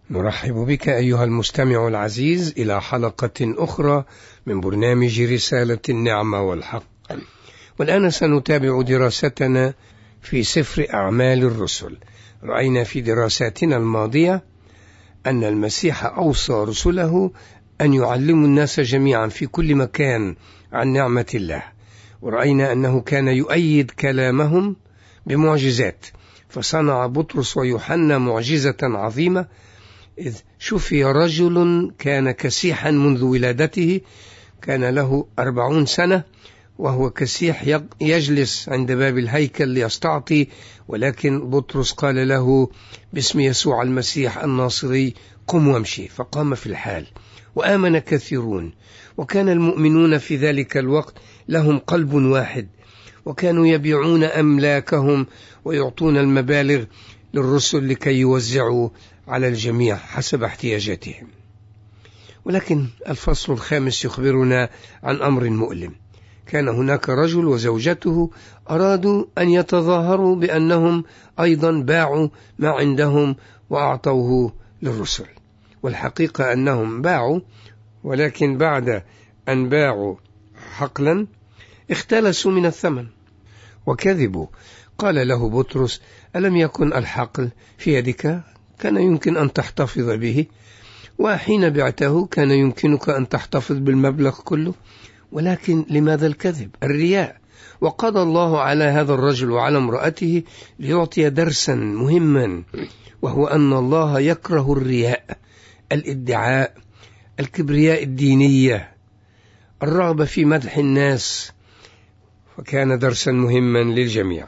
نرحب بك أيها المستمع العزيز إلى حلقة أخرى من برنامج رسالة النعمة والحق. والآن سنتابع دراستنا في سفر أعمال الرسل. رأينا في دراساتنا الماضية أن المسيح أوصى رسله أن يعلموا الناس جميعا في كل مكان عن نعمة الله، ورأينا أنه كان يؤيد كلامهم بمعجزات، فصنع بطرس ويوحنا معجزة عظيمة، إذ شفي رجل كان كسيحا منذ ولادته، كان له 40 سنة وهو كسيح يجلس عند باب الهيكل ليستعطي، ولكن بطرس قال له باسم يسوع المسيح الناصري قم وامشي، فقام في الحال وآمن كثيرون. وكان المؤمنون في ذلك الوقت لهم قلب واحد، وكانوا يبيعون أملاكهم ويعطون المبالغ للرسل لكي يوزعوا على الجميع حسب احتياجاتهم. ولكن الفصل الخامس يخبرنا عن أمر مؤلم. كان هناك رجل وزوجته أرادوا أن يتظاهروا بأنهم أيضا باعوا ما عندهم وأعطوه للرسل، والحقيقة أنهم باعوا، ولكن بعد أن باعوا حقلا اختلسوا من الثمن وكذبوا. قال له بطرس: ألم يكن الحقل في يدك؟ كان يمكن أن تحتفظ به، وحين بعته كان يمكنك أن تحتفظ بالمبلغ كله، ولكن لماذا الكذب؟ الرياء. وقضى الله على هذا الرجل وعلى امرأته ليعطي درسا مهما، وهو أن الله يكره الرياء، الادعاء، الكبرياء الدينية، الرغبة في مدح الناس، وكان درسا مهما للجميع.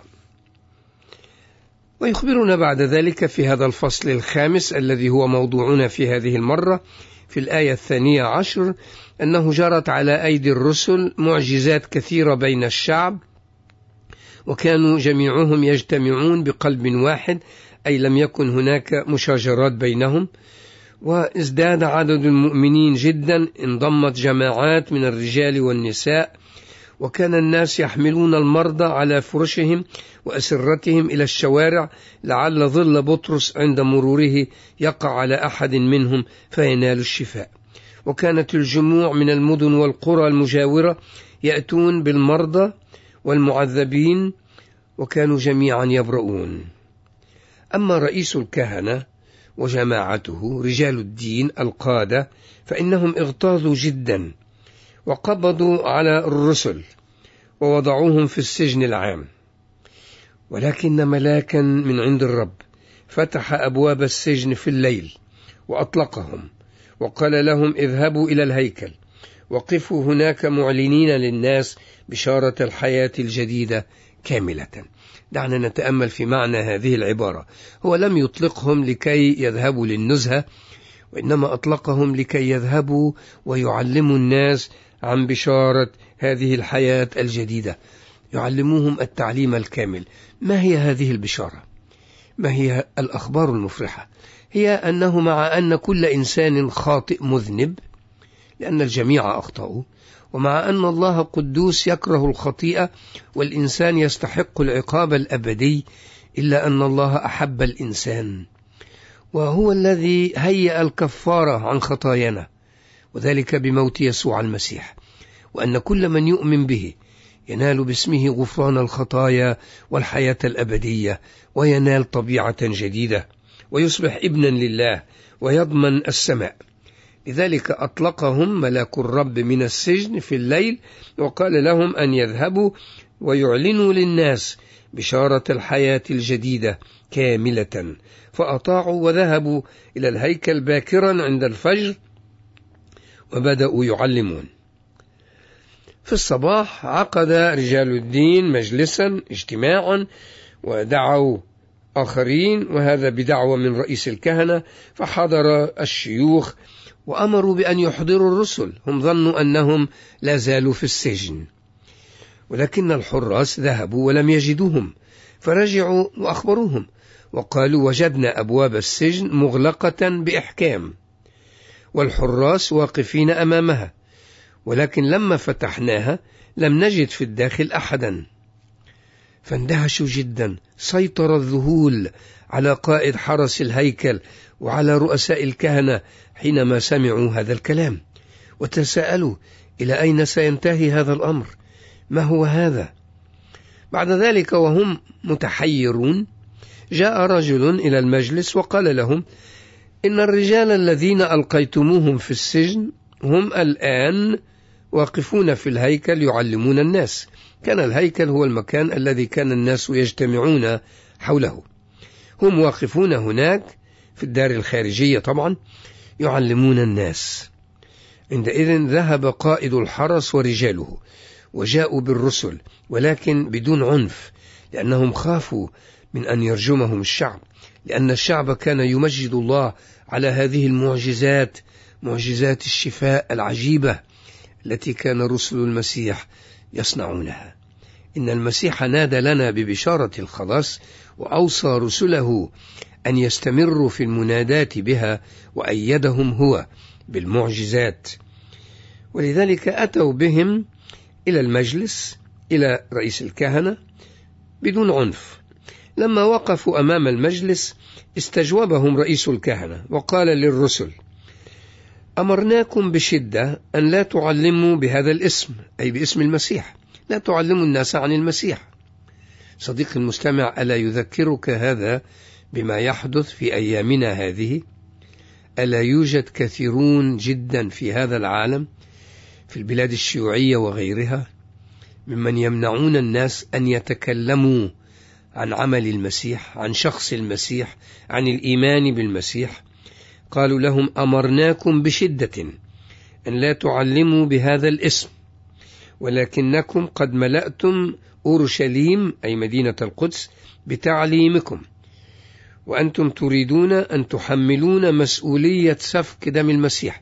ويخبرنا بعد ذلك في هذا الفصل الخامس الذي هو موضوعنا في هذه المرة في الآية 12 أنه جرت على أيدي الرسل معجزات كثيرة بين الشعب، وكانوا جميعهم يجتمعون بقلب واحد، أي لم يكن هناك مشاجرات بينهم. وازداد عدد المؤمنين جدا، انضمت جماعات من الرجال والنساء، وكان الناس يحملون المرضى على فرشهم وأسرتهم إلى الشوارع، لعل ظل بطرس عند مروره يقع على أحد منهم فينال الشفاء. وكانت الجموع من المدن والقرى المجاورة يأتون بالمرضى والمعذبين، وكانوا جميعا يبرؤون. أما رئيس الكهنة وجماعته رجال الدين القادة فإنهم اغتاظوا جدا، وقبضوا على الرسل ووضعوهم في السجن العام. ولكن ملاكا من عند الرب فتح أبواب السجن في الليل وأطلقهم، وقال لهم: اذهبوا إلى الهيكل وقفوا هناك معلنين للناس بشارة الحياة الجديدة كاملة. دعنا نتأمل في معنى هذه العبارة. هو لم يطلقهم لكي يذهبوا للنزهة، وإنما أطلقهم لكي يذهبوا ويعلموا الناس عن بشارة هذه الحياة الجديدة، يعلموهم التعليم الكامل. ما هي هذه البشارة؟ ما هي الأخبار المفرحة؟ هي أنه مع أن كل إنسان خاطئ مذنب، لأن الجميع أخطأوا، ومع أن الله قدوس يكره الخطيئة والإنسان يستحق العقاب الأبدي، إلا أن الله أحب الإنسان، وهو الذي هيأ الكفارة عن خطايانا، وذلك بموت يسوع المسيح، وأن كل من يؤمن به ينال باسمه غفران الخطايا والحياة الأبدية، وينال طبيعة جديدة، ويصبح ابنا لله، ويضمن السماء. لذلك أطلقهم ملاك الرب من السجن في الليل، وقال لهم أن يذهبوا ويعلنوا للناس بشارة الحياة الجديدة كاملة. فأطاعوا وذهبوا إلى الهيكل باكرا عند الفجر وبدأوا يعلمون. في الصباح عقد رجال الدين مجلسا اجتماعا ودعوا آخرين، وهذا بدعوة من رئيس الكهنة، فحضر الشيوخ وأمروا بأن يحضروا الرسل. هم ظنوا أنهم لا زالوا في السجن، ولكن الحراس ذهبوا ولم يجدوهم، فرجعوا وأخبروهم وقالوا: وجدنا أبواب السجن مغلقة بإحكام والحراس واقفين أمامها، ولكن لما فتحناها لم نجد في الداخل أحدا. فاندهشوا جدا، سيطر الذهول على قائد حرس الهيكل وعلى رؤساء الكهنة حينما سمعوا هذا الكلام، وتساءلوا إلى أين سينتهي هذا الأمر؟ ما هو هذا؟ بعد ذلك وهم متحيرون جاء رجل إلى المجلس وقال لهم: إن الرجال الذين ألقيتموهم في السجن هم الآن واقفون في الهيكل يعلمون الناس. كان الهيكل هو المكان الذي كان الناس يجتمعون حوله، هم واقفون هناك في الدار الخارجية طبعا يعلمون الناس. عندئذ ذهب قائد الحرس ورجاله وجاءوا بالرسل، ولكن بدون عنف، لأنهم خافوا من أن يرجمهم الشعب، لأن الشعب كان يمجد الله على هذه المعجزات، معجزات الشفاء العجيبة التي كان رسل المسيح يصنعونها. إن المسيح نادى لنا ببشارة الخلاص، وأوصى رسله أن يستمروا في المنادات بها، وأيدهم هو بالمعجزات. ولذلك أتوا بهم إلى المجلس، إلى رئيس الكهنة بدون عنف. لما وقفوا أمام المجلس استجوبهم رئيس الكهنة وقال للرسل: أمرناكم بشدة أن لا تعلموا بهذا الاسم، أي باسم المسيح، لا تعلموا الناس عن المسيح. صديق المستمع، ألا يذكرك هذا بما يحدث في أيامنا هذه؟ ألا يوجد كثيرون جدا في هذا العالم، في البلاد الشيوعية وغيرها، ممن يمنعون الناس أن يتكلموا عن عمل المسيح، عن شخص المسيح، عن الإيمان بالمسيح. قالوا لهم: أمرناكم بشدة أن لا تعلموا بهذا الاسم، ولكنكم قد ملأتم أورشليم، أي مدينة القدس، بتعليمكم، وأنتم تريدون أن تحملون مسؤولية سفك دم المسيح.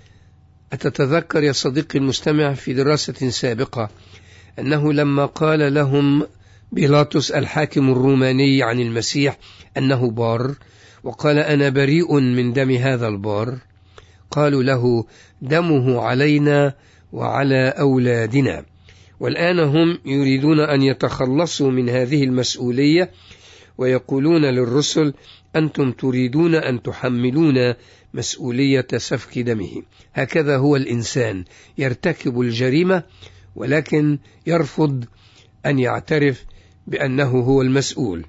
أتتذكر يا صديقي المستمع في دراسة سابقة أنه لما قال لهم بيلاطس الحاكم الروماني عن المسيح أنه بار، وقال: أنا بريء من دم هذا البار، قالوا له: دمه علينا وعلى أولادنا. والآن هم يريدون أن يتخلصوا من هذه المسؤولية، ويقولون للرسل: أنتم تريدون أن تحملون مسؤولية سفك دمه. هكذا هو الإنسان، يرتكب الجريمة ولكن يرفض أن يعترف بأنه هو المسؤول.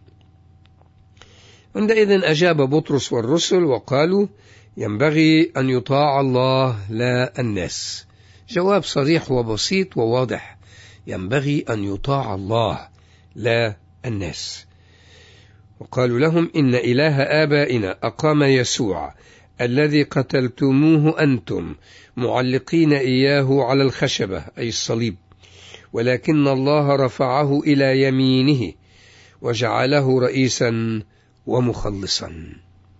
عندئذ أجاب بطرس والرسل وقالوا: ينبغي أن يطاع الله لا الناس. جواب صريح وبسيط وواضح: ينبغي أن يطاع الله لا الناس. وقالوا لهم: إن إله آبائنا أقام يسوع الذي قتلتموه أنتم معلقين إياه على الخشبة، أي الصليب، ولكن الله رفعه إلى يمينه وجعله رئيسا ومخلصا.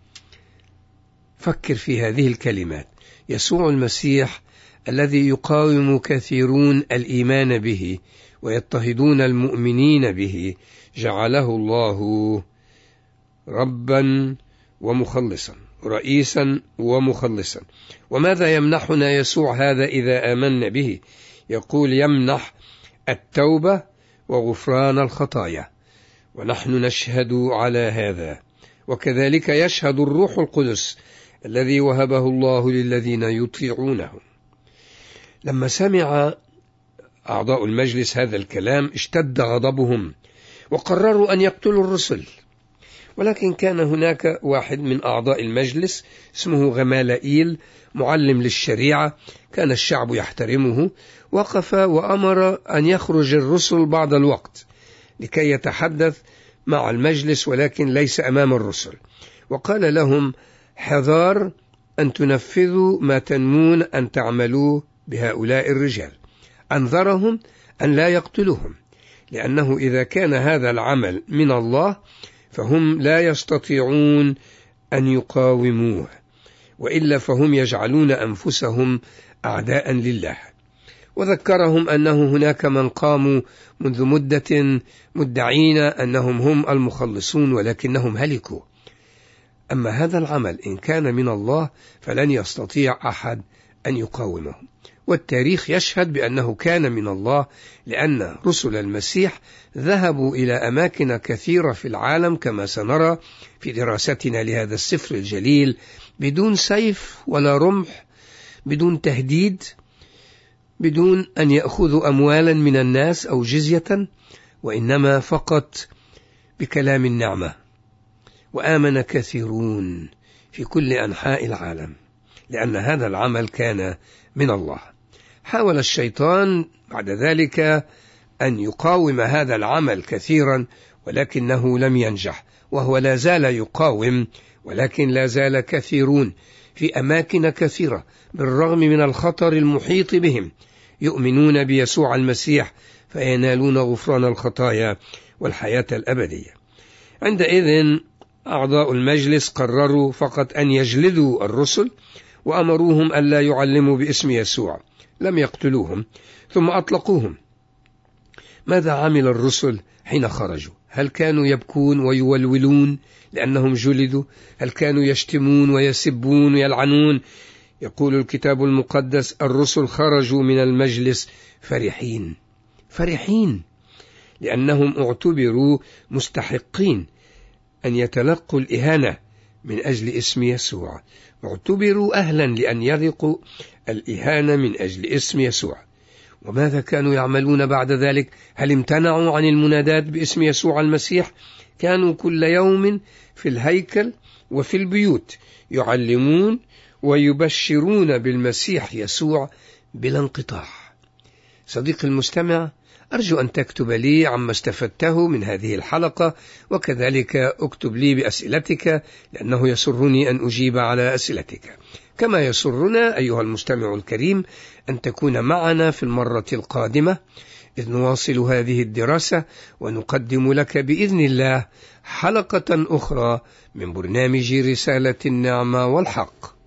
فكر في هذه الكلمات: يسوع المسيح الذي يقاوم كثيرون الإيمان به ويضطهدون المؤمنين به، جعله الله ربا ومخلصا، رئيسا ومخلصا. وماذا يمنحنا يسوع هذا إذا آمنا به؟ يقول: يمنح التوبة وغفران الخطايا، ونحن نشهد على هذا. وكذلك يشهد الروح القدس الذي وهبه الله للذين يطيعونه. لما سمع أعضاء المجلس هذا الكلام اشتد غضبهم وقرروا أن يقتلوا الرسل، ولكن كان هناك واحد من أعضاء المجلس اسمه غمالائيل، معلم للشريعة، كان الشعب يحترمه، وقف وأمر أن يخرج الرسل بعض الوقت لكي يتحدث مع المجلس، ولكن ليس أمام الرسل. وقال لهم: حذار أن تنفذوا ما تنمون أن تعملوه بهؤلاء الرجال. أنذرهم أن لا يقتلوهم، لأنه إذا كان هذا العمل من الله فهم لا يستطيعون أن يقاوموه، وإلا فهم يجعلون أنفسهم أعداء لله. وذكرهم أنه هناك من قاموا منذ مدة مدعين أنهم هم المخلصون، ولكنهم هلكوا. أما هذا العمل إن كان من الله فلن يستطيع أحد أن يقاومه. والتاريخ يشهد بأنه كان من الله، لأن رسل المسيح ذهبوا إلى أماكن كثيرة في العالم كما سنرى في دراستنا لهذا السفر الجليل، بدون سيف ولا رمح، بدون تهديد، بدون أن يأخذوا أموالا من الناس أو جزية، وإنما فقط بكلام النعمة. وآمن كثيرون في كل أنحاء العالم، لأن هذا العمل كان من الله. حاول الشيطان بعد ذلك أن يقاوم هذا العمل كثيرا، ولكنه لم ينجح، وهو لا زال يقاوم، ولكن لا زال كثيرون في أماكن كثيرة بالرغم من الخطر المحيط بهم يؤمنون بيسوع المسيح فينالون غفران الخطايا والحياة الأبدية. عندئذ أعضاء المجلس قرروا فقط أن يجلدوا الرسل، وأمروهم ألا يعلموا باسم يسوع، لم يقتلوهم، ثم أطلقوهم. ماذا عمل الرسل حين خرجوا؟ هل كانوا يبكون ويولولون لأنهم جلدوا؟ هل كانوا يشتمون ويسبون ويلعنون؟ يقول الكتاب المقدس: الرسل خرجوا من المجلس فرحين، فرحين لأنهم اعتبروا مستحقين أن يتلقوا الإهانة من أجل اسم يسوع، اعتبروا أهلا لأن يذوقوا الإهانة من أجل اسم يسوع. وماذا كانوا يعملون بعد ذلك؟ هل امتنعوا عن المنادات باسم يسوع المسيح؟ كانوا كل يوم في الهيكل وفي البيوت يعلمون ويبشرون بالمسيح يسوع بلا انقطاع. صديقي المستمع، أرجو أن تكتب لي عما استفدته من هذه الحلقة، وكذلك اكتب لي بأسئلتك، لأنه يسرني أن أجيب على أسئلتك. كما يسرنا أيها المستمع الكريم أن تكون معنا في المرة القادمة، إذ نواصل هذه الدراسة ونقدم لك بإذن الله حلقة أخرى من برنامج رسالة النعمة والحق.